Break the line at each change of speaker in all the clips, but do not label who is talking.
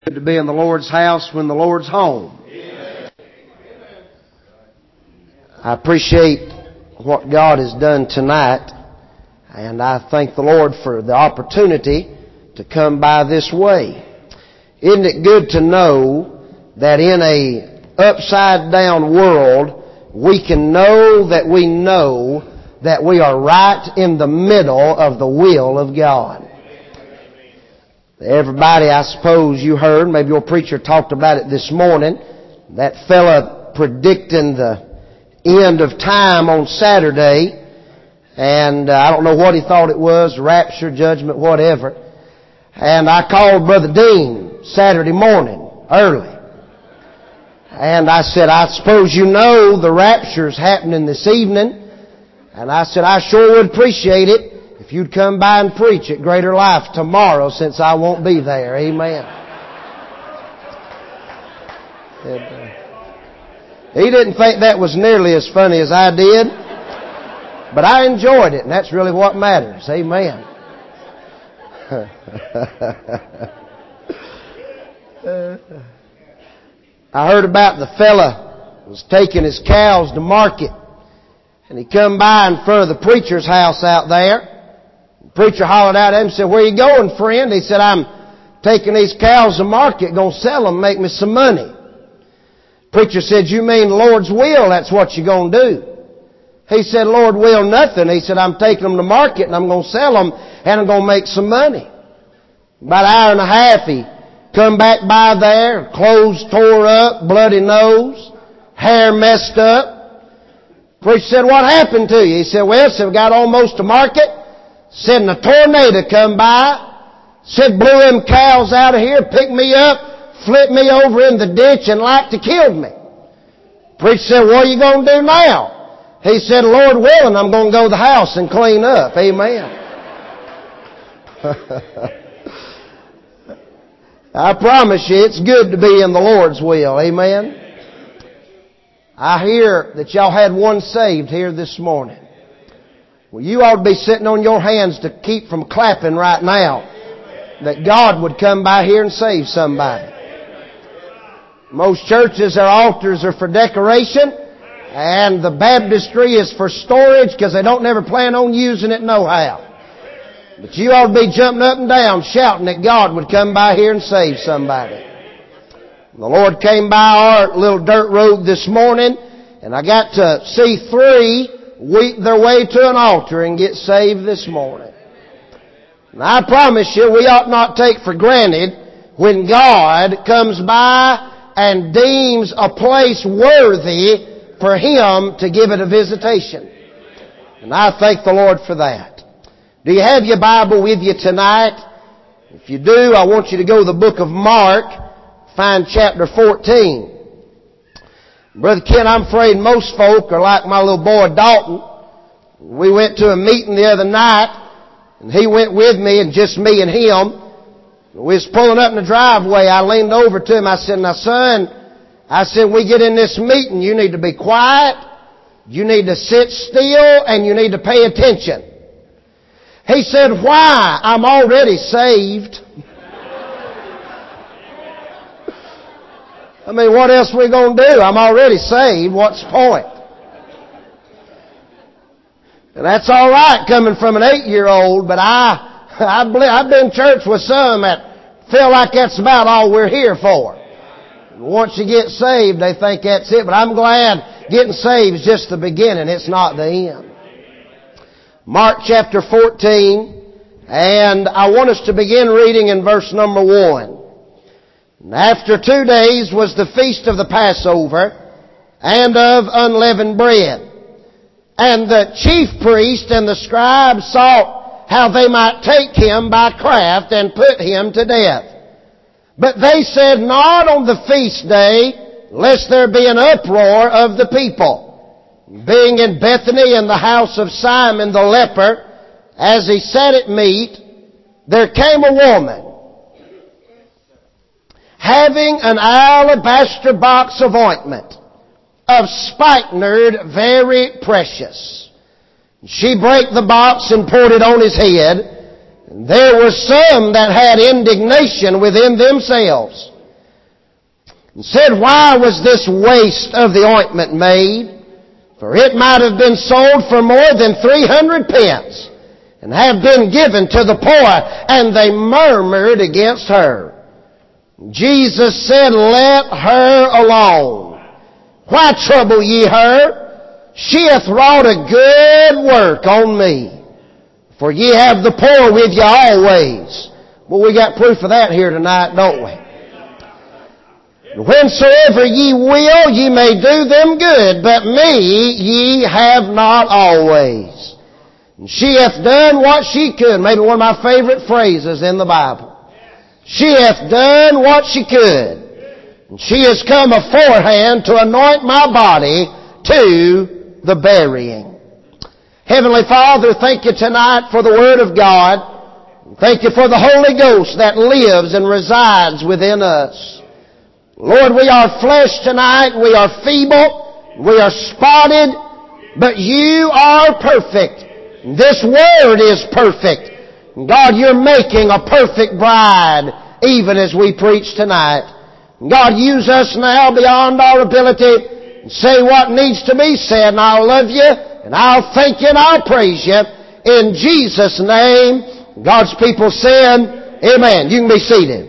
Good to be in the Lord's house when the Lord's home. Amen. I appreciate what God has done tonight, and I thank the Lord for the opportunity to come by this way. Isn't it good to know that in a upside down world, we can know that we are right in the middle of the will of God. Everybody, I suppose you heard, maybe your preacher talked about it this morning, that fella predicting the end of time on Saturday, and I don't know what he thought it was, rapture, judgment, whatever. And I called Brother Dean Saturday morning, early. And I said, I suppose you know the rapture's happening this evening. And I said, I sure would appreciate it if you'd come by and preach at Greater Life tomorrow, since I won't be there. Amen. He didn't think that was nearly as funny as I did, but I enjoyed it, and that's really what matters. Amen. I heard about the fella was taking his cows to market, and he come by in front of the preacher's house out there. The preacher hollered out at him and said, "Where you going, friend?" He said, "I'm taking these cows to market, going to sell them, make me some money." Preacher said, "You mean the Lord's will, that's what you're going to do?" He said, "Lord will nothing." He said, "I'm taking them to market and I'm going to sell them and I'm going to make some money." About an hour and a half he come back by there, clothes tore up, bloody nose, hair messed up. Preacher said, "What happened to you?" He said, "Well," said, "we got almost to market. Said, and a tornado come by. Said, blew them cows out of here, picked me up, flipped me over in the ditch and like to killed me." Preacher said, "What are you going to do now?" He said, "Lord willing, I'm going to go to the house and clean up." Amen. I promise you, it's good to be in the Lord's will. Amen. I hear that y'all had one saved here this morning. Well, you ought to be sitting on your hands to keep from clapping right now that God would come by here and save somebody. Most churches, their altars are for decoration, and the baptistry is for storage because they don't never plan on using it nohow. But you ought to be jumping up and down shouting that God would come by here and save somebody. The Lord came by our little dirt road this morning, and I got to see 3 weep their way to an altar and get saved this morning. And I promise you, we ought not take for granted when God comes by and deems a place worthy for Him to give it a visitation. And I thank the Lord for that. Do you have your Bible with you tonight? If you do, I want you to go to the book of Mark, find chapter 14. Brother Ken, I'm afraid most folk are like my little boy Dalton. We went to a meeting the other night, and he went with me, and just me and him. We was pulling up in the driveway. I leaned over to him. I said, "Now, son," I said, "we get in this meeting, you need to be quiet, you need to sit still, and you need to pay attention." He said, "Why? I'm already saved." I mean, what else are we going to do? I'm already saved. What's the point? And that's all right coming from an 8-year-old, but I've been in church with some that feel like that's about all we're here for. Once you get saved, they think that's it. But I'm glad getting saved is just the beginning. It's not the end. Mark chapter 14, and I want us to begin reading in verse number 1. "After 2 days was the feast of the Passover and of unleavened bread. And the chief priest and the scribes sought how they might take him by craft and put him to death. But they said, Not on the feast day, lest there be an uproar of the people. Being in Bethany in the house of Simon the leper, as he sat at meat, there came a woman, having an alabaster box of ointment, of spikenard very precious. She brake the box and poured it on his head. And there were some that had indignation within themselves, and said, "Why was this waste of the ointment made? For it might have been sold for more than 300 pence, and have been given to the poor." And they murmured against her. Jesus said, "Let her alone. Why trouble ye her? She hath wrought a good work on me. For ye have the poor with you always." Well, we got proof of that here tonight, don't we? "Whensoever ye will, ye may do them good, but me ye have not always. And she hath done what she could." Maybe one of my favorite phrases in the Bible. "She hath done what she could. And she has come aforehand to anoint my body to the burying." Heavenly Father, thank you tonight for the Word of God. Thank you for the Holy Ghost that lives and resides within us. Lord, we are flesh tonight. We are feeble. We are spotted. But you are perfect. This Word is perfect. God, you're making a perfect bride even as we preach tonight. God, use us now beyond our ability. Say what needs to be said, and I'll love you, and I'll thank you, and I'll praise you. In Jesus' name, God's people said, amen. You can be seated.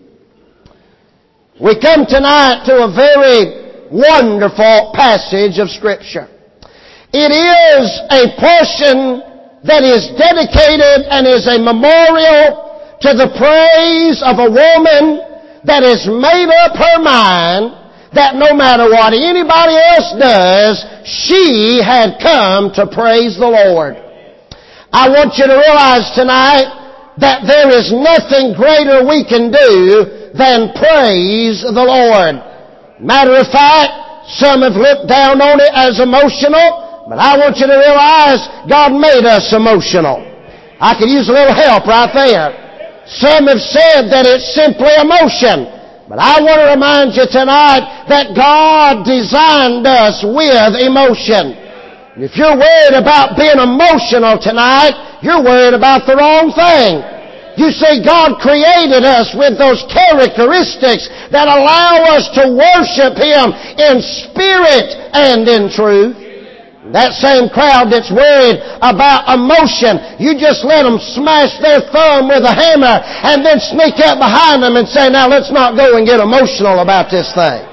We come tonight to a very wonderful passage of Scripture. It is a portion that is dedicated and is a memorial to the praise of a woman that has made up her mind that no matter what anybody else does, she had come to praise the Lord. I want you to realize tonight that there is nothing greater we can do than praise the Lord. Matter of fact, some have looked down on it as emotional, but I want you to realize God made us emotional. I could use a little help right there. Some have said that it's simply emotion. But I want to remind you tonight that God designed us with emotion. If you're worried about being emotional tonight, you're worried about the wrong thing. You see, God created us with those characteristics that allow us to worship Him in spirit and in truth. That same crowd that's worried about emotion, you just let them smash their thumb with a hammer and then sneak up behind them and say, "Now let's not go and get emotional about this thing."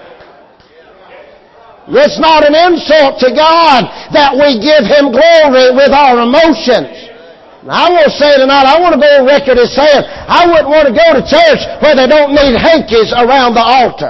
It's not an insult to God that we give Him glory with our emotions. Now, I want to say tonight, I want to go on record as saying, I wouldn't want to go to church where they don't need hankies around the altar.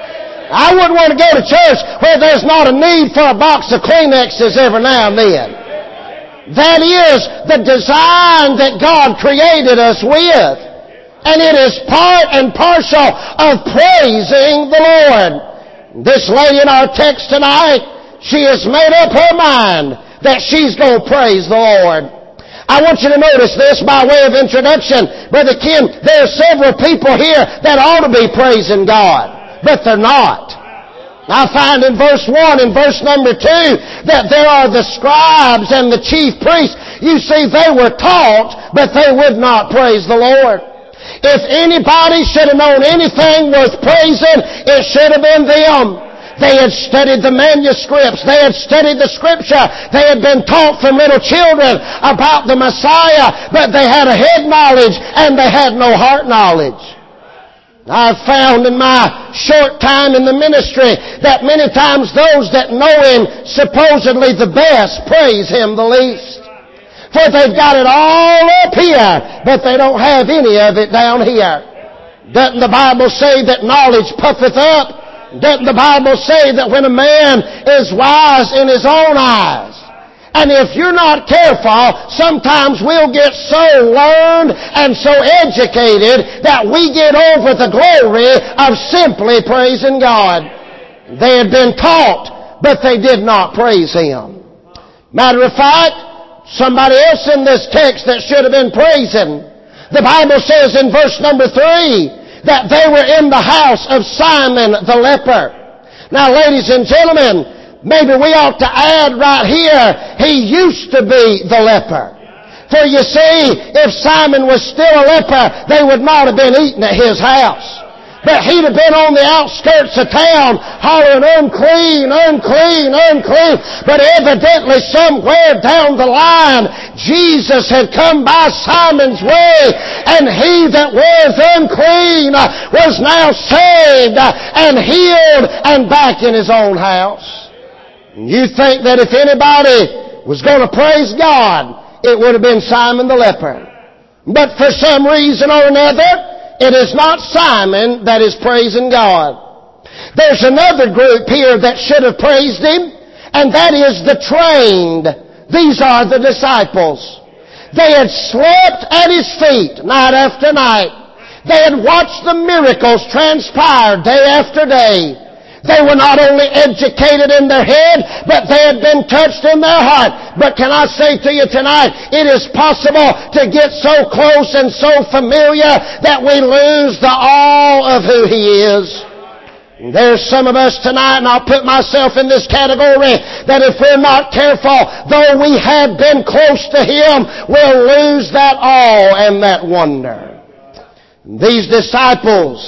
I wouldn't want to go to church where there's not a need for a box of Kleenexes every now and then. That is the design that God created us with. And it is part and parcel of praising the Lord. This lady in our text tonight, she has made up her mind that she's going to praise the Lord. I want you to notice this by way of introduction. Brother Ken, there are several people here that ought to be praising God. But they're not. I find in verse 1 and verse number 2 that there are the scribes and the chief priests. You see, they were taught, but they would not praise the Lord. If anybody should have known anything worth praising, it should have been them. They had studied the manuscripts. They had studied the Scripture. They had been taught from little children about the Messiah, but they had a head knowledge and they had no heart knowledge. I've found in my short time in the ministry that many times those that know Him supposedly the best praise Him the least. For they've got it all up here, but they don't have any of it down here. Doesn't the Bible say that knowledge puffeth up? Doesn't the Bible say that when a man is wise in his own eyes? And if you're not careful, sometimes we'll get so learned and so educated that we get over the glory of simply praising God. They had been taught, but they did not praise Him. Matter of fact, somebody else in this text that should have been praising, the Bible says in verse number 3 that they were in the house of Simon the leper. Now, ladies and gentlemen, maybe we ought to add right here, he used to be the leper. For you see, if Simon was still a leper, they would not have been eating at his house. But he'd have been on the outskirts of town hollering, unclean, unclean, unclean. But evidently somewhere down the line, Jesus had come by Simon's way, and he that was unclean was now saved and healed and back in his own house. You think that if anybody was going to praise God, it would have been Simon the leper. But for some reason or another, it is not Simon that is praising God. There's another group here that should have praised Him, and that is the trained. These are the disciples. They had slept at His feet night after night. They had watched the miracles transpire day after day. They were not only educated in their head, but they had been touched in their heart. But can I say to you tonight, it is possible to get so close and so familiar that we lose the awe of who He is. There's some of us tonight, and I'll put myself in this category, that if we're not careful, though we have been close to Him, we'll lose that awe and that wonder. These disciples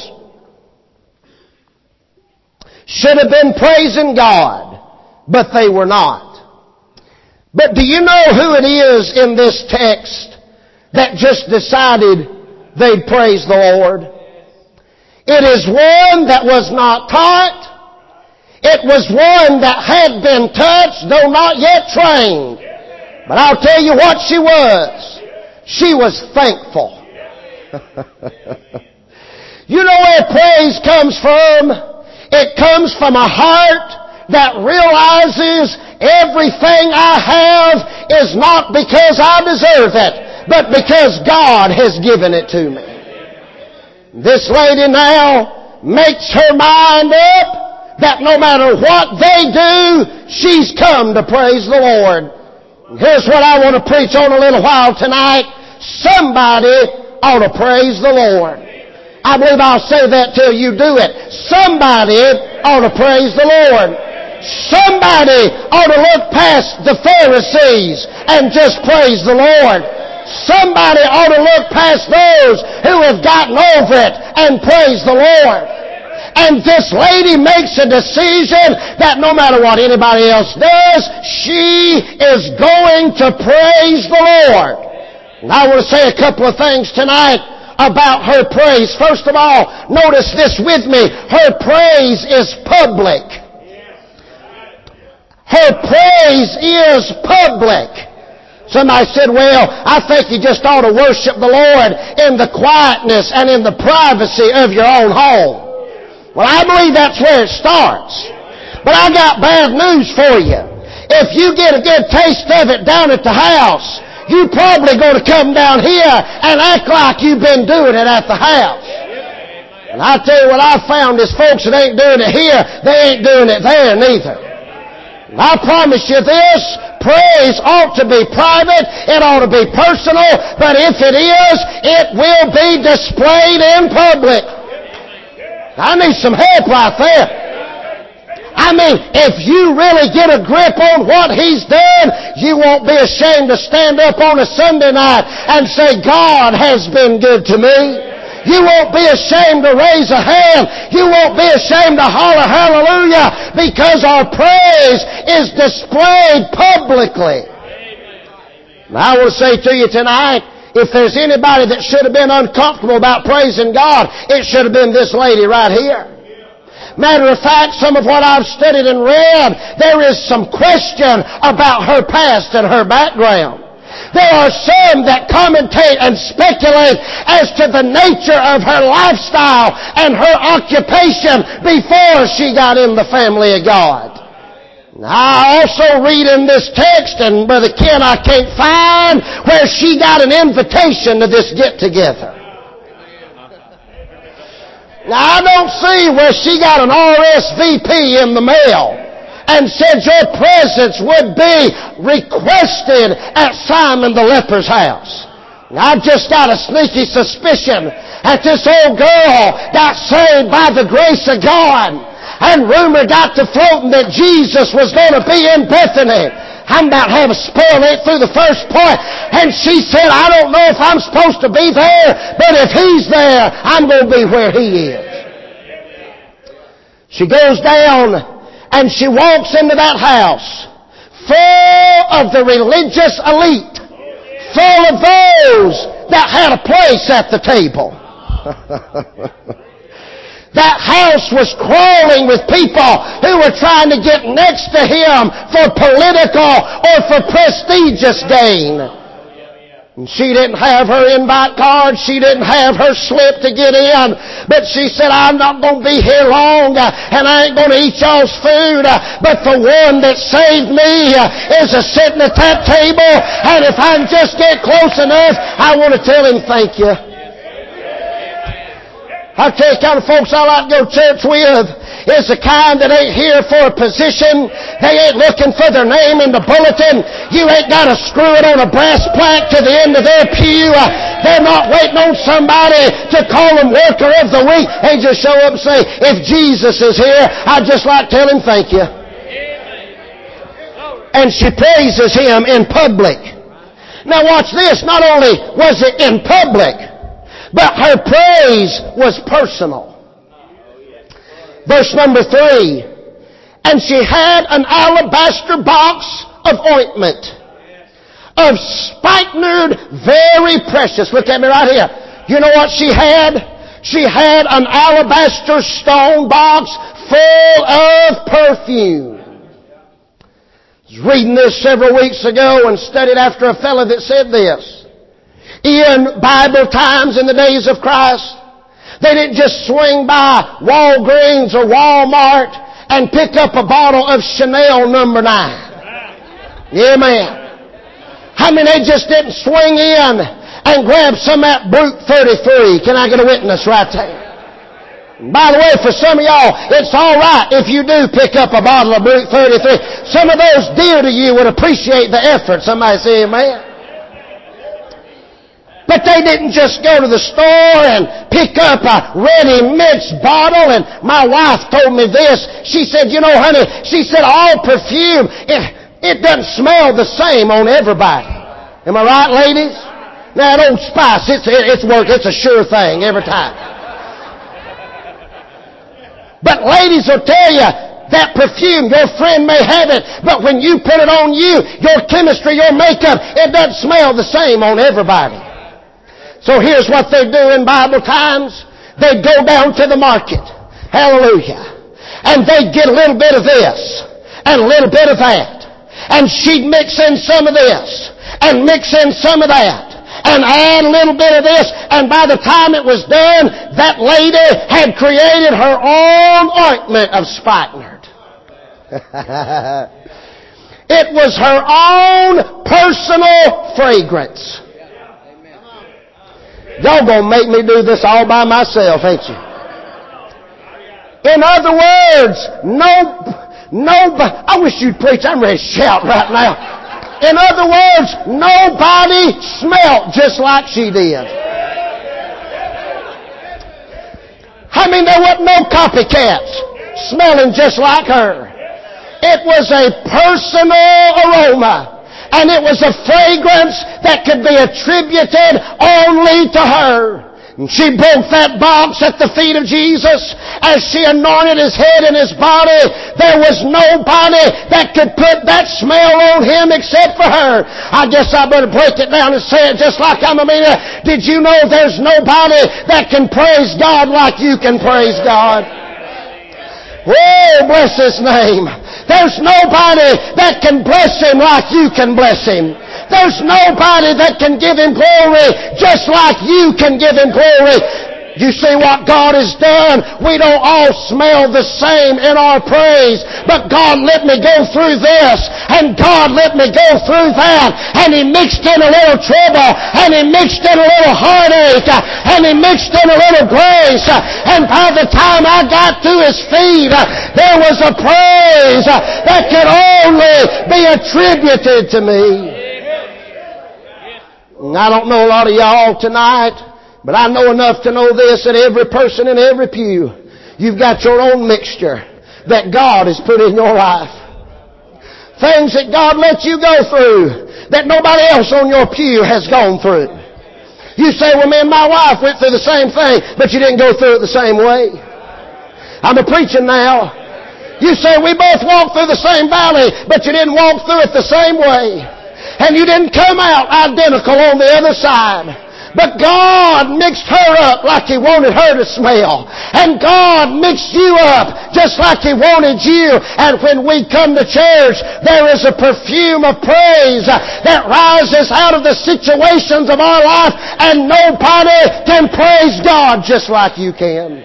should have been praising God, but they were not. But do you know who it is in this text that just decided they'd praise the Lord? It is one that was not taught. It was one that had been touched, though not yet trained. But I'll tell you what she was. She was thankful. You know where praise comes from? It comes from a heart that realizes everything I have is not because I deserve it, but because God has given it to me. This lady now makes her mind up that no matter what they do, she's come to praise the Lord. And here's what I want to preach on a little while tonight. Somebody ought to praise the Lord. I believe I'll say that till you do it. Somebody ought to praise the Lord. Somebody ought to look past the Pharisees and just praise the Lord. Somebody ought to look past those who have gotten over it and praise the Lord. And this lady makes a decision that no matter what anybody else does, she is going to praise the Lord. And I want to say a couple of things tonight about her praise. First of all, notice this with me. Her praise is public. Her praise is public. Somebody said, well, I think you just ought to worship the Lord in the quietness and in the privacy of your own home. Well, I believe that's where it starts. But I got bad news for you. If you get a good taste of it down at the house, you're probably going to come down here and act like you've been doing it at the house. And I tell you what I found is folks that ain't doing it here, they ain't doing it there neither. And I promise you this, praise ought to be private, it ought to be personal, but if it is, it will be displayed in public. I need some help right there. I mean, if you really get a grip on what He's done, you won't be ashamed to stand up on a Sunday night and say, God has been good to me. You won't be ashamed to raise a hand. You won't be ashamed to holler hallelujah, because our praise is displayed publicly. And I want to say to you tonight, if there's anybody that should have been uncomfortable about praising God, it should have been this lady right here. Matter of fact, some of what I've studied and read, there is some question about her past and her background. There are some that commentate and speculate as to the nature of her lifestyle and her occupation before she got in the family of God. I also read in this text, and Brother Ken, I can't find where she got an invitation to this get-together. Now, I don't see where she got an RSVP in the mail and said your presence would be requested at Simon the leper's house. Now, I've just got a sneaky suspicion that this old girl got saved by the grace of God, and rumor got to floating that Jesus was going to be in Bethany. I'm about to have a spoil it through the first point. And she said, I don't know if I'm supposed to be there, but if He's there, I'm going to be where He is. She goes down and she walks into that house full of the religious elite, full of those that had a place at the table. That house was crawling with people who were trying to get next to him for political or for prestigious gain. And she didn't have her invite card. She didn't have her slip to get in. But she said, I'm not going to be here long, and I ain't going to eat y'all's food. But the one that saved me is sitting at that table. And if I can just get close enough, I want to tell him thank you. I'll tell you the kind of folks I like to go to church with is the kind that ain't here for a position. They ain't looking for their name in the bulletin. You ain't got to screw it on a brass plaque to the end of their pew. They're not waiting on somebody to call them worker of the week. They just show up and say, if Jesus is here, I'd just like to tell him thank you. And she praises him in public. Now watch this. Not only was it in public, but her praise was personal. Verse number 3. And she had an alabaster box of ointment, of spikenard, very precious. Look at me right here. You know what she had? She had an alabaster stone box full of perfume. I was reading this several weeks ago and studied after a fellow that said this. In Bible times, in the days of Christ, they didn't just swing by Walgreens or Walmart and pick up a bottle of Chanel number 9. Yeah, man. I mean, they just didn't swing in and grab some of that Brute 33. Can I get a witness right there? By the way, for some of y'all, it's all right if you do pick up a bottle of Brute 33. Some of those dear to you would appreciate the effort. Somebody say amen. But they didn't just go to the store and pick up a ready-mixed bottle. And my wife told me this. She said, you know, honey, she said all perfume, it doesn't smell the same on everybody. Am I right, ladies? Now, that Old Spice, it's a sure thing every time. But ladies will tell you, that perfume, your friend may have it, but when you put it on you, your chemistry, your makeup, it doesn't smell the same on everybody. So here's what they do in Bible times. They'd go down to the market. Hallelujah. And they'd get a little bit of this and a little bit of that. And she'd mix in some of this and mix in some of that and add a little bit of this. And by the time it was done, that lady had created her own ointment of spikenard. It was her own personal fragrance. Y'all gonna make me do this all by myself, ain't you? In other words, I wish you'd preach. I'm ready to shout right now. In other words, nobody smelled just like she did. I mean, there wasn't no copycats smelling just like her. It was a personal aroma. And it was a fragrance that could be attributed only to her. And she broke that box at the feet of Jesus as she anointed his head and his body. There was nobody that could put that smell on him except for her. I guess I better break it down and say it just like I'm a meaner. Did you know there's nobody that can praise God like you can praise God? Oh, bless his name. There's nobody that can bless him like you can bless him. There's nobody that can give him glory just like you can give him glory. You see what God has done? We don't all smell the same in our praise. But God let me go through this, and God let me go through that. And He mixed in a little trouble, and He mixed in a little heartache, and He mixed in a little grace. And by the time I got to His feet, there was a praise that could only be attributed to me. I don't know a lot of y'all tonight, but I know enough to know this, that every person in every pew, you've got your own mixture that God has put in your life. Things that God lets you go through that nobody else on your pew has gone through. You say, well, me and my wife went through the same thing, but you didn't go through it the same way. I'm preaching now. You say, we both walked through the same valley, but you didn't walk through it the same way. And you didn't come out identical on the other side. But God mixed her up like He wanted her to smell. And God mixed you up just like He wanted you. And when we come to church, there is a perfume of praise that rises out of the situations of our life, and nobody can praise God just like you can.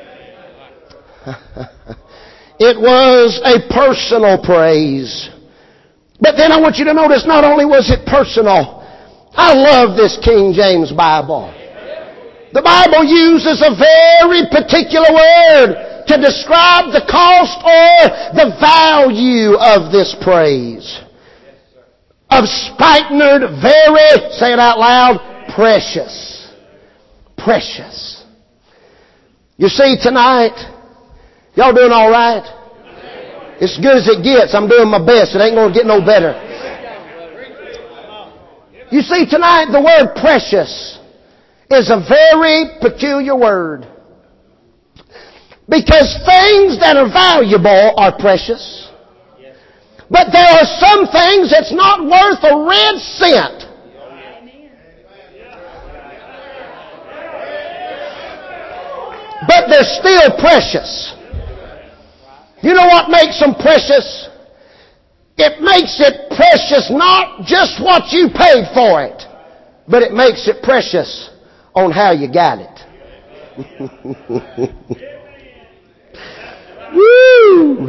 It was a personal praise. But then I want you to notice, not only was it personal, I love this King James Bible. The Bible uses a very particular word to describe the cost or the value of this praise. Of spikenard, very, say it out loud, precious. Precious. You see, tonight, y'all doing all right? It's as good as it gets. I'm doing my best. It ain't going to get no better. You see, tonight the word precious is a very peculiar word. Because things that are valuable are precious. But there are some things that's not worth a red cent. But they're still precious. You know what makes them precious? It makes it precious not just what you paid for it, but it makes it precious on how you got it. Woo!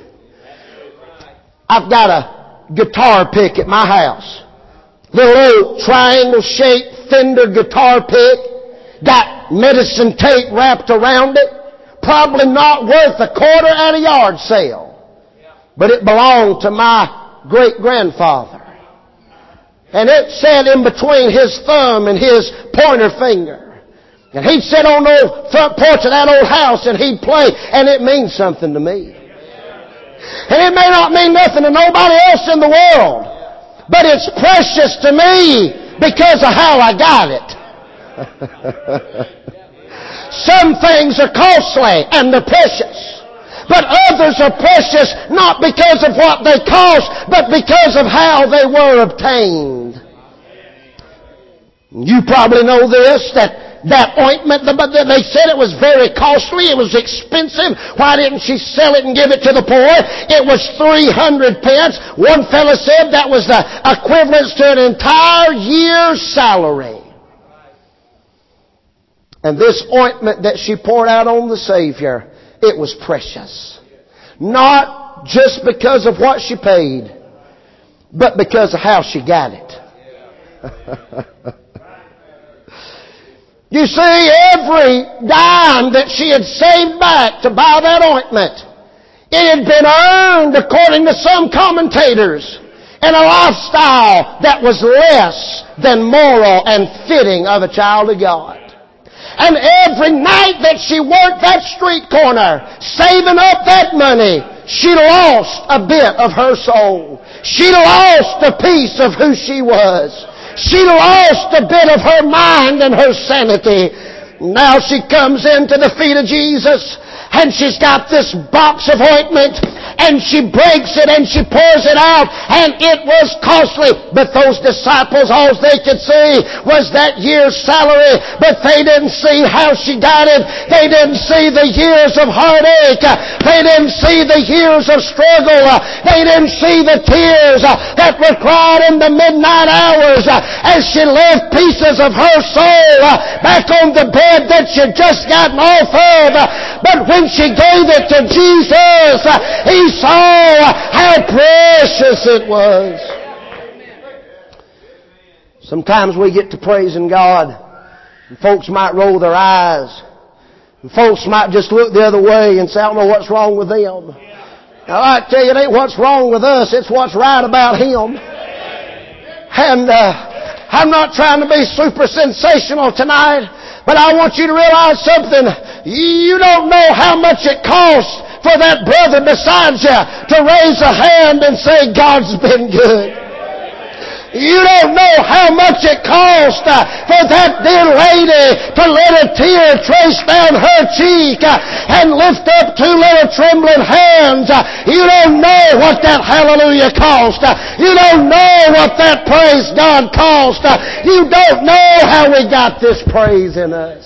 I've got a guitar pick at my house. Little old triangle-shaped Fender guitar pick. Got medicine tape wrapped around it. Probably not worth a quarter at a yard sale. But it belonged to my great-grandfather. And it sat in between his thumb and his pointer finger. And he'd sit on the front porch of that old house and he'd play. And it means something to me. And it may not mean nothing to nobody else in the world. But it's precious to me because of how I got it. Some things are costly and they're precious. But others are precious not because of what they cost, but because of how they were obtained. You probably know this, that ointment, they said it was very costly, it was expensive. Why didn't she sell it and give it to the poor? It was 300 pence. One fellow said that was the equivalent to an entire year's salary. And this ointment that she poured out on the Savior, it was precious. Not just because of what she paid, but because of how she got it. You see, every dime that she had saved back to buy that ointment, it had been earned, according to some commentators, in a lifestyle that was less than moral and fitting of a child of God. And every night that she worked that street corner, saving up that money, she lost a bit of her soul. She lost a piece of who she was. She lost a bit of her mind and her sanity. Now she comes into the feet of Jesus, and she's got this box of ointment, and she breaks it and she pours it out, and it was costly. But those disciples, all they could see was that year's salary, but they didn't see how she got it. They didn't see the years of heartache. They didn't see the years of struggle. They didn't see the tears that were cried in the midnight hours as she left pieces of her soul back on the bed that she'd just gotten off of. But when she gave it to Jesus, He saw how precious it was. Sometimes we get to praising God, and folks might roll their eyes, and folks might just look the other way and say, I don't know what's wrong with them. Now I tell you, it ain't what's wrong with us, it's what's right about Him. And I'm not trying to be super sensational tonight, but I want you to realize something. You don't know how much it costs for that brother beside you to raise a hand and say, God's been good. You don't know how much it cost for that dear lady to let a tear trace down her cheek and lift up two little trembling hands. You don't know what that hallelujah cost. You don't know what that praise God cost. You don't know how we got this praise in us.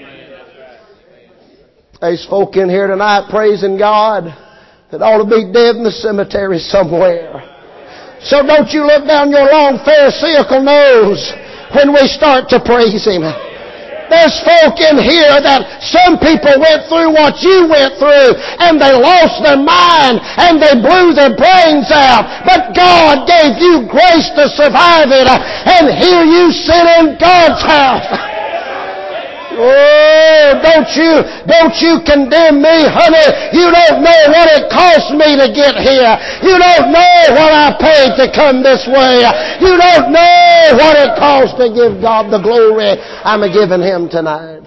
There's folk in here tonight praising God that ought to be dead in the cemetery somewhere. So don't you look down your long pharisaical nose when we start to praise Him. There's folk in here that some people went through what you went through and they lost their mind and they blew their brains out. But God gave you grace to survive it, and here you sit in God's house. Oh, don't you condemn me, honey. You don't know what it cost me to get here. You don't know what I paid to come this way. You don't know what it cost to give God the glory I'm giving Him tonight.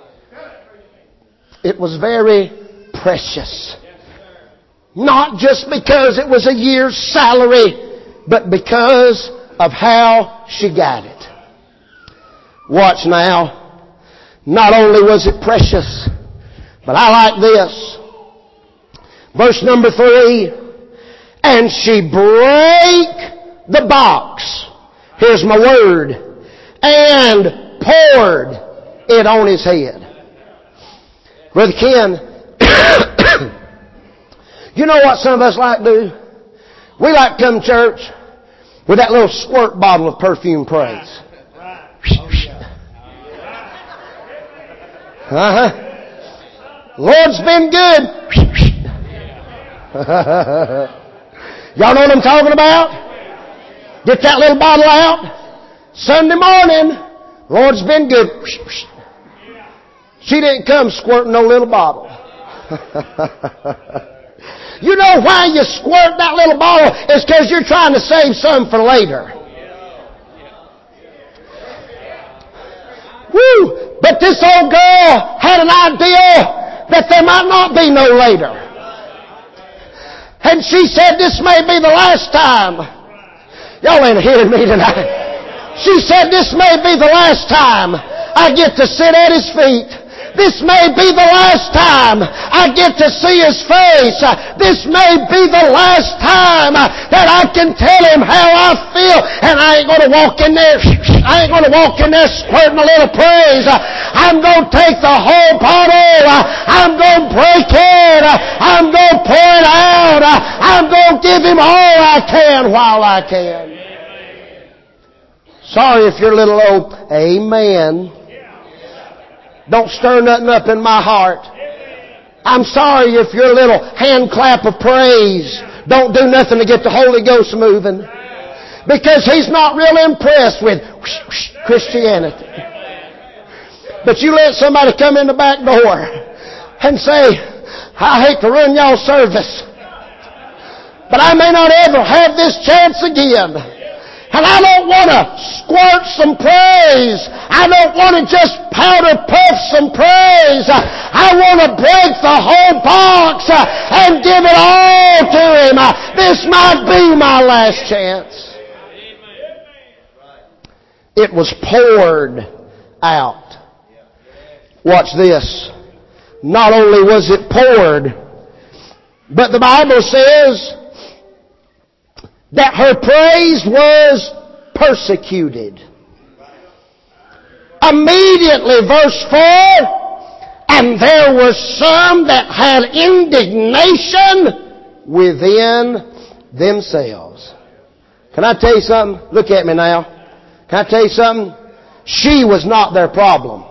It was very precious. Not just because it was a year's salary, but because of how she got it. Watch now. Not only was it precious, but I like this. Verse number 3. And she brake the box. Here's my word. And poured it on his head. Brother Ken, you know what some of us like to do? We like to come to church with that little squirt bottle of perfume praise. Lord's been good. Y'all know what I'm talking about? Get that little bottle out. Sunday morning, Lord's been good. She didn't come squirting no little bottle. You know why you squirt that little bottle? It's because you're trying to save some for later. Woo! But this old girl had an idea that there might not be no later. And she said, this may be the last time. Y'all ain't hearing me tonight. She said, this may be the last time I get to sit at His feet. This may be the last time I get to see His face. This may be the last time that I can tell Him how I feel. And I ain't going to walk in there. I ain't going to walk in there squirting a little praise. I'm going to take the whole bottle. I'm going to break it. I'm going to pour it out. I'm going to give Him all I can while I can. Sorry if you're a little old. Amen. Don't stir nothing up in my heart. I'm sorry if you're a little hand clap of praise. Don't do nothing to get the Holy Ghost moving. Because He's not real impressed with Christianity. But you let somebody come in the back door and say, I hate to ruin y'all's service, but I may not ever have this chance again. And I don't want to squirt some praise. I don't want to just powder puff some praise. I want to break the whole box and give it all to Him. This might be my last chance. It was poured out. Watch this. Not only was it poured, but the Bible says that her praise was persecuted. Immediately, verse 4, and there were some that had indignation within themselves. Can I tell you something? Look at me now. Can I tell you something? She was not their problem.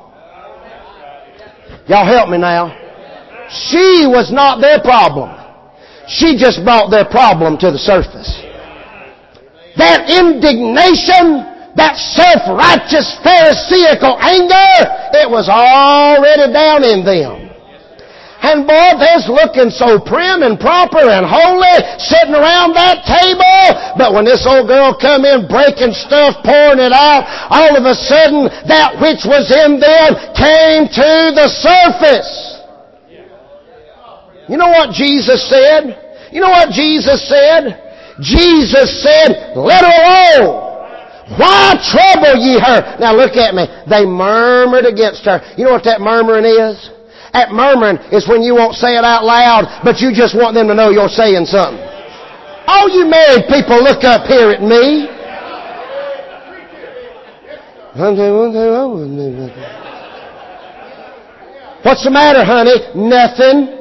Y'all help me now. She was not their problem. She just brought their problem to the surface. That indignation, that self-righteous pharisaical anger, it was already down in them. And boy, they's looking so prim and proper and holy, sitting around that table. But when this old girl come in breaking stuff, pouring it out, all of a sudden, that which was in them came to the surface. You know what Jesus said? You know what Jesus said? Jesus said, let her alone. Why trouble ye her? Now look at me. They murmured against her. You know what that murmuring is? That murmuring is when you won't say it out loud, but you just want them to know you're saying something. All you married people, look up here at me. What's the matter, honey? Nothing.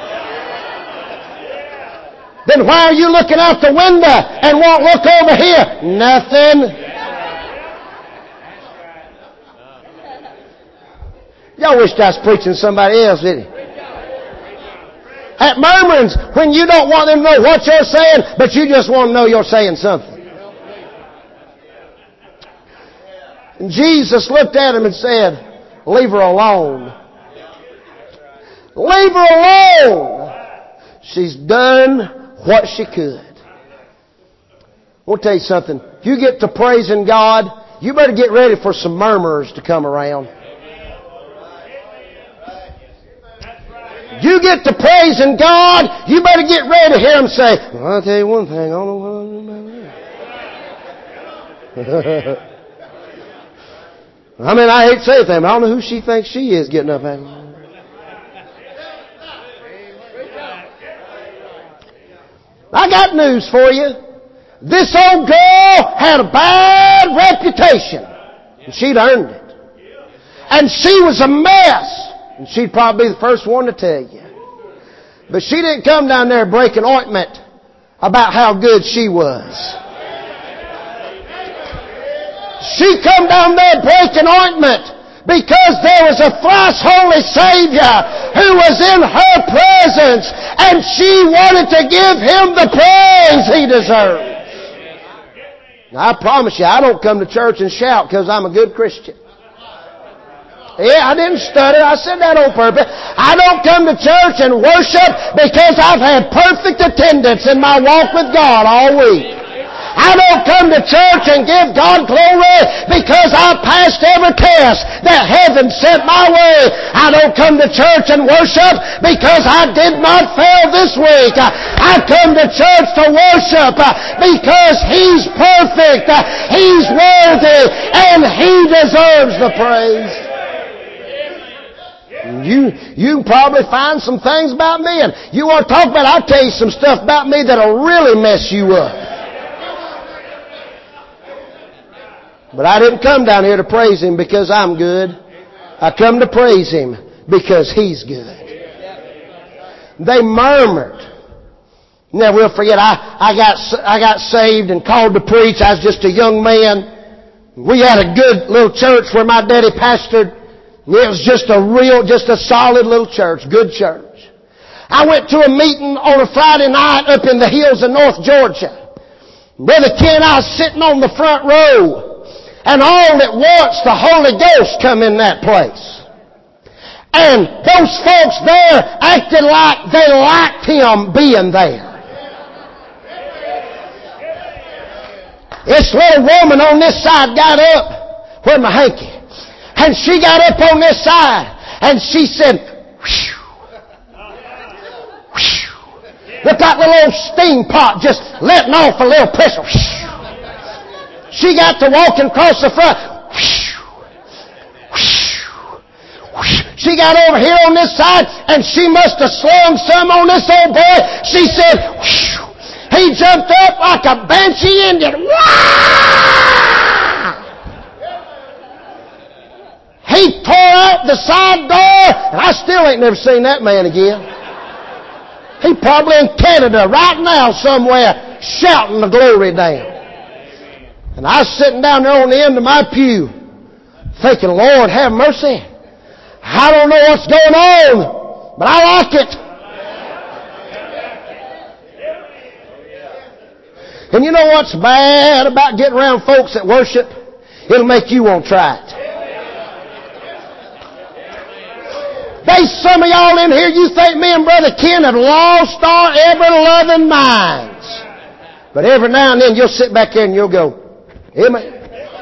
Then why are you looking out the window and won't look over here? Nothing. Y'all wished I was preaching to somebody else, didn't you? At murmurings, when you don't want them to know what you're saying, but you just want to know you're saying something. And Jesus looked at him and said, leave her alone. Leave her alone. She's done what she could. I want to tell you something. If you get to praising God, you better get ready for some murmurers to come around. You get to praising God, you better get ready to hear Him say, well, I'll tell you one thing, I don't know what I'm about. I mean, I hate to say it, but I don't know who she thinks she is getting up at me. I got news for you. This old girl had a bad reputation, and she'd earned it. And she was a mess. And she'd probably be the first one to tell you. But she didn't come down there breaking ointment about how good she was. She come down there breaking ointment because there was a thrice holy Savior who was in her presence and she wanted to give Him the praise He deserves. Now I promise you, I don't come to church and shout because I'm a good Christian. Yeah, I didn't stutter. I said that on purpose. I don't come to church and worship because I've had perfect attendance in my walk with God all week. I don't come to church and give God glory because I passed every test that heaven sent my way. I don't come to church and worship because I did not fail this week. I come to church to worship because He's perfect, He's worthy, and He deserves the praise. You can probably find some things about me, and you want to talk about it, I'll tell you some stuff about me that'll really mess you up. But I didn't come down here to praise Him because I'm good. I come to praise Him because He's good. They murmured. Never will forget, I got saved and called to preach. I was just a young man. We had a good little church where my daddy pastored. It was just a solid little church, good church. I went to a meeting on a Friday night up in the hills of North Georgia. Brother Ken, I was sitting on the front row, and all at once the Holy Ghost come in that place. And those folks there acted like they liked Him being there. This little woman on this side got up. Where's my hanky? And she got up on this side and she said, whew, whew. Looked like a little old steam pot just letting off a little pressure. Whew. She got to walking across the front. Whew, whew, whew. She got over here on this side and she must have slung some on this old boy. She said, whew. He jumped up like a banshee Indian. Wah! He tore out the side door, and I still ain't never seen that man again. He probably in Canada right now somewhere shouting the glory down. And I was sitting down there on the end of my pew thinking, Lord, have mercy. I don't know what's going on, but I like it. And you know what's bad about getting around folks that worship? It'll make you want to try it. There's some of y'all in here, you think me and Brother Ken have lost our ever-loving minds. But every now and then you'll sit back there and you'll go, amen.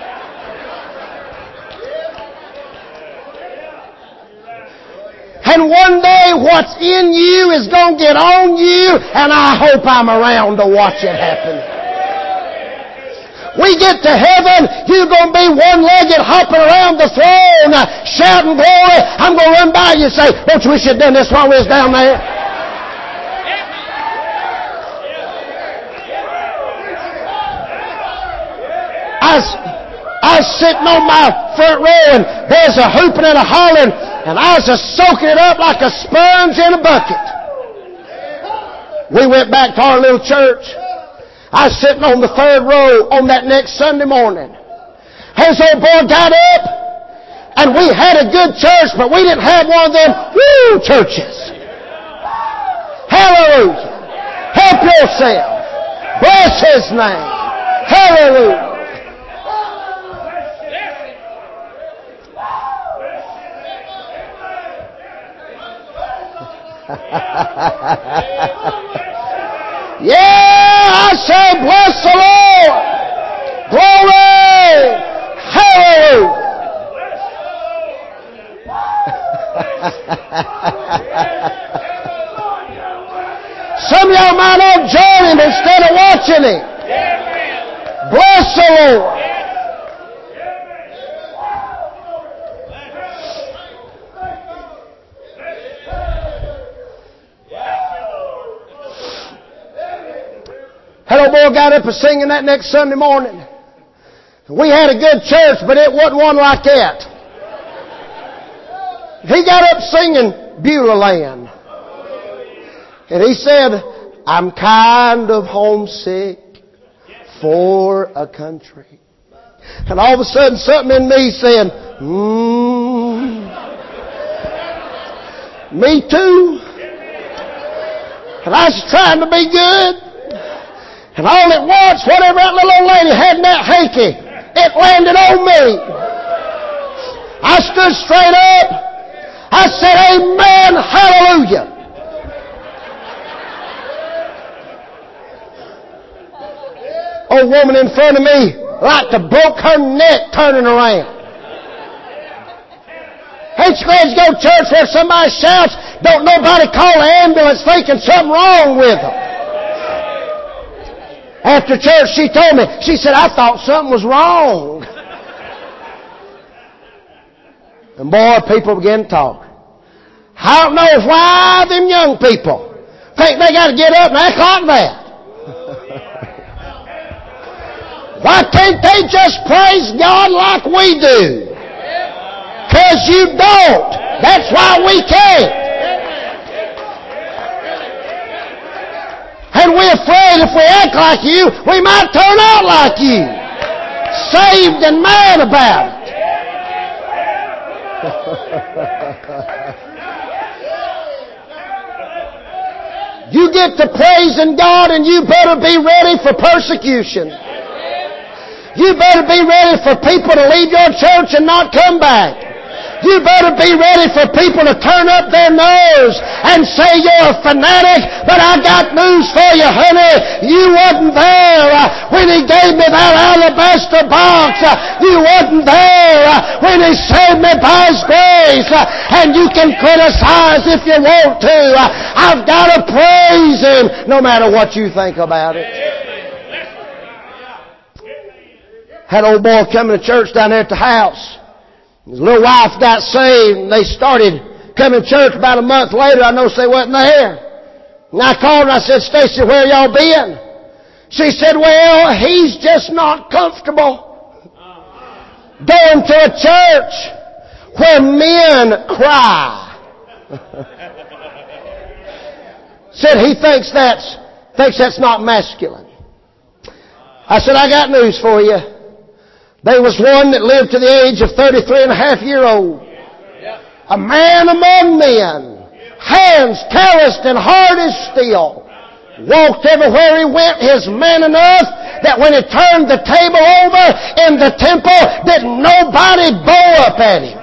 And one day what's in you is going to get on you, and I hope I'm around to watch it happen. We get to heaven, you're going to be one-legged hopping around the throne, shouting glory. I'm going to run by you and say, don't you wish you'd done this while we was down there? I was sitting on my front row and there's a hooping and a hollering and I was just soaking it up like a sponge in a bucket. We went back to our little church. I was sitting on the third row on that next Sunday morning. His old boy got up and we had a good church, but we didn't have one of them woo churches. Hallelujah. Help yourself. Bless His name. Hallelujah. Yeah, I say bless the Lord. Glory. Hallelujah. Some of y'all might not join Him instead of watching Him. Bless the Lord. That old boy got up and singing that next Sunday morning. We had a good church, but it wasn't one like that. He got up singing Beulah Land. And he said, I'm kind of homesick for a country. And all of a sudden something in me said, me too. And I was trying to be good. And all at once, whatever that little old lady had in that hanky, it landed on me. I stood straight up. I said, amen, hallelujah. Old woman in front of me like to broke her neck turning around. Ain't you glad you go to church where somebody shouts, don't nobody call an ambulance thinking something wrong with them. After church, she told me, she said, I thought something was wrong. And boy, people began to talk. I don't know why them young people think they got to get up and act like that. Why can't they just praise God like we do? 'Cause you don't. That's why we can't. And we're afraid if we act like you, we might turn out like you. Saved and mad about it. You get to praising God and you better be ready for persecution. You better be ready for people to leave your church and not come back. You better be ready for people to turn up their nose and say you're a fanatic, but I got news for you, honey. You wasn't there when He gave me that alabaster box. You wasn't there when He saved me by His grace. And you can criticize if you want to. I've got to praise Him no matter what you think about it. Had an old boy coming to church down there at the house. His little wife got saved and they started coming to church. About a month later, I noticed they wasn't there. And I called her and I said, Stacy, where y'all been? She said, well, he's just not comfortable going to a church where men cry. Said he thinks that's not masculine. I said, I got news for you. There was one that lived to the age of 33.5-year-old. A man among men. Hands calloused and hard as steel. Walked everywhere he went. His man enough that when he turned the table over in the temple, didn't nobody bow up at him.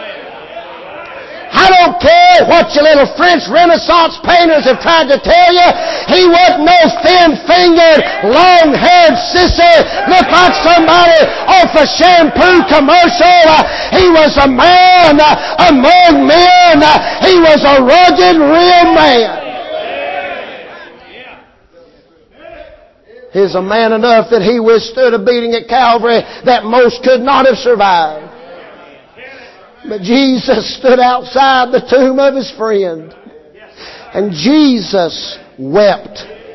I don't care what your little French Renaissance painters have tried to tell you. He wasn't no thin-fingered, long-haired sissy. Looked like somebody off a shampoo commercial. He was a man among men. He was a rugged, real man. is a man enough that He withstood a beating at Calvary that most could not have survived. But Jesus stood outside the tomb of His friend. And Jesus wept.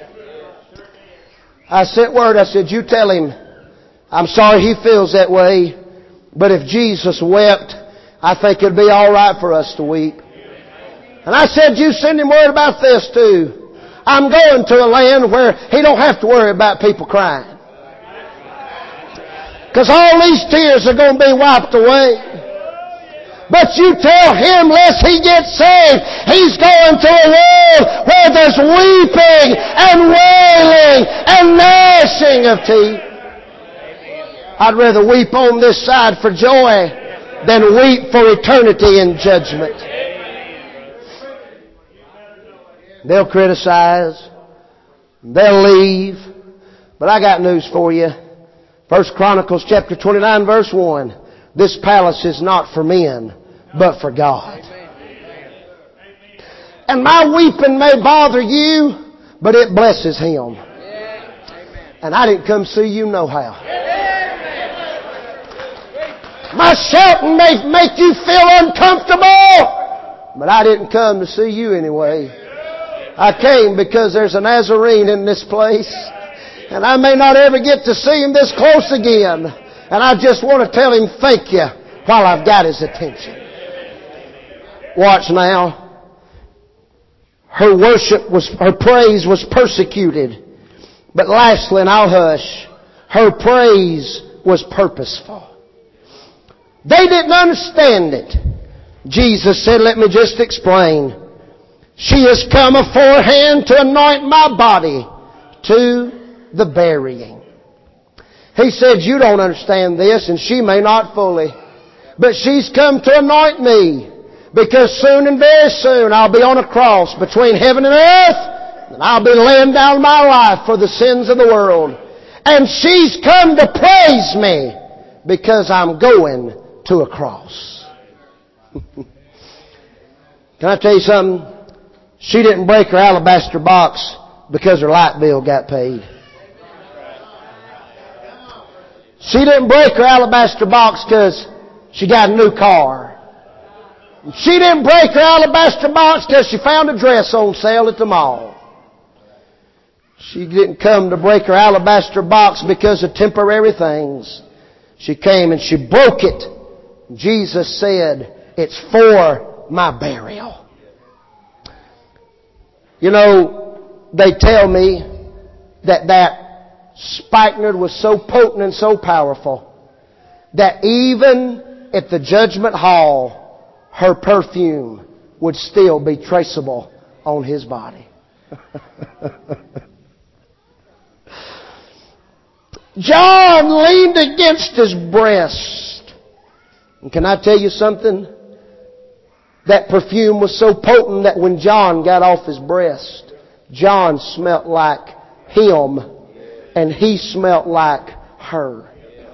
I sent word, I said, you tell him, I'm sorry he feels that way, but if Jesus wept, I think it'd be alright for us to weep. And I said, you send him word about this too. I'm going to a land where he don't have to worry about people crying. Because all these tears are going to be wiped away. But you tell him, lest he gets saved, he's going to a world where there's weeping and wailing and gnashing of teeth. I'd rather weep on this side for joy than weep for eternity in judgment. They'll criticize. They'll leave. But I got news for you. 1 Chronicles chapter 29 verse 1. This palace is not for men, but for God. And my weeping may bother you, but it blesses Him. And I didn't come see you no how. My shouting may make you feel uncomfortable, but I didn't come to see you anyway. I came because there's a Nazarene in this place, and I may not ever get to see him this close again. And I just want to tell him thank you while I've got his attention. Watch now. Her praise was persecuted. But lastly, and I'll hush, her praise was purposeful. They didn't understand it. Jesus said, let me just explain. She has come aforehand to anoint my body to the burying. He said, you don't understand this, and she may not fully. But she's come to anoint me, because soon and very soon I'll be on a cross between heaven and earth, and I'll be laying down my life for the sins of the world. And she's come to praise me, because I'm going to a cross. Can I tell you something? She didn't break her alabaster box because her light bill got paid. She didn't break her alabaster box because she got a new car. She didn't break her alabaster box because she found a dress on sale at the mall. She didn't come to break her alabaster box because of temporary things. She came and she broke it. Jesus said, it's for my burial. You know, they tell me that spikenard was so potent and so powerful that even at the judgment hall, her perfume would still be traceable on his body. John leaned against his breast. And can I tell you something? That perfume was so potent that when John got off his breast, John smelt like him and he smelt like her.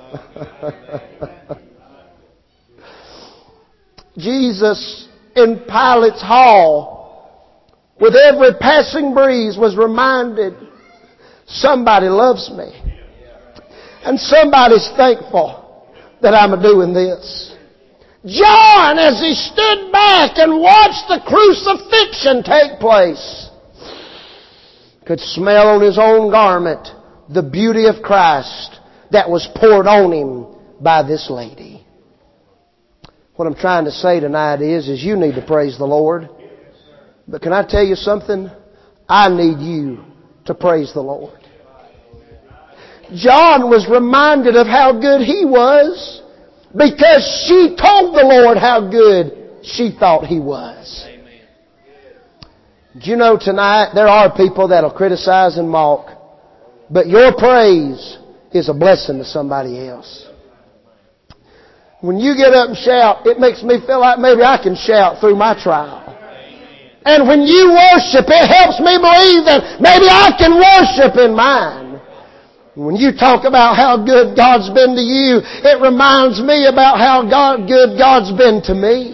Jesus in Pilate's hall, with every passing breeze, was reminded, somebody loves me. And somebody's thankful that I'm doing this. John, as he stood back and watched the crucifixion take place, could smell on his own garment the beauty of Christ that was poured on him by this lady. What I'm trying to say tonight is you need to praise the Lord. But can I tell you something? I need you to praise the Lord. John was reminded of how good he was, because she told the Lord how good she thought He was. Amen. Do you know tonight there are people that'll criticize and mock, but your praise is a blessing to somebody else. When you get up and shout, it makes me feel like maybe I can shout through my trial. And when you worship, it helps me believe that maybe I can worship in mine. When you talk about how good God's been to you, it reminds me about how good God's been to me.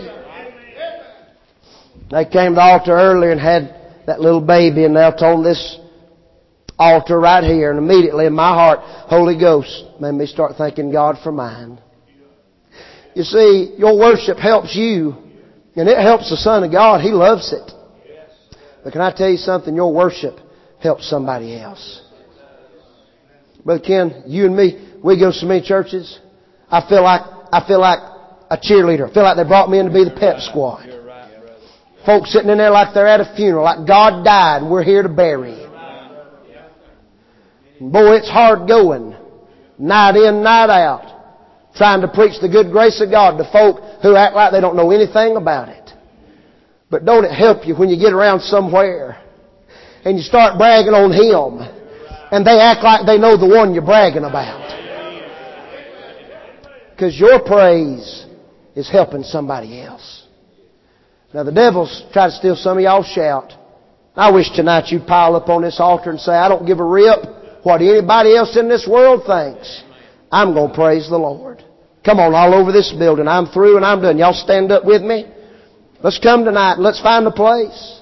They came to the altar earlier and had that little baby, and they told this altar right here, and immediately in my heart, Holy Ghost made me start thanking God for mine. You see, your worship helps you, and it helps the Son of God. He loves it. But can I tell you something? Your worship helps somebody else. Brother Ken, you and me, we go to so many churches. I feel like a cheerleader. I feel like they brought me in to be the pep squad. Folks sitting in there like they're at a funeral, like God died and we're here to bury Him. Boy, it's hard going, night in, night out, trying to preach the good grace of God to folk who act like they don't know anything about it. But don't it help you when you get around somewhere and you start bragging on Him and they act like they know the one you're bragging about? Because your praise is helping somebody else. Now the devil's trying to steal some of y'all's shout. I wish tonight you'd pile up on this altar and say, I don't give a rip what anybody else in this world thinks. I'm going to praise the Lord. Come on, all over this building. I'm through and I'm done. Y'all stand up with me. Let's come tonight and let's find a place.